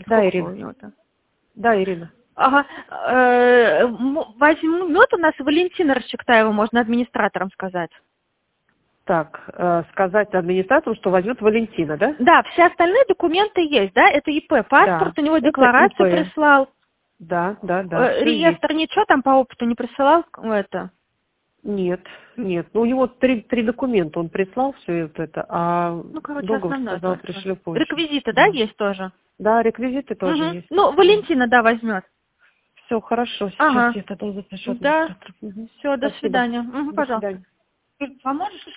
Да, Сколько Ирина. меда? Да, Ирина. Ага. Возьму мед у нас Валентина Расчектаева, можно администраторам сказать. Так, сказать администратору, что возьмет Валентина, да? Да, все остальные документы есть, да? Это ИП, паспорт, Да. у него Это декларацию ИП. прислал. Да, все есть. Реестр ничего там по опыту не присылал? Это? Нет. Ну, у него три документа, он прислал все это, а Ну, короче, договор основное сказал, только. пришлю позже. Реквизиты, да, есть тоже? Да, реквизиты тоже Угу. есть. Ну, Валентина, да, возьмет. Все хорошо, сейчас Ага. я тогда запишу Да. администратора. Мгм. Все, до Спасибо. свидания. Угу, До пожалуйста. свидания. Поможешь?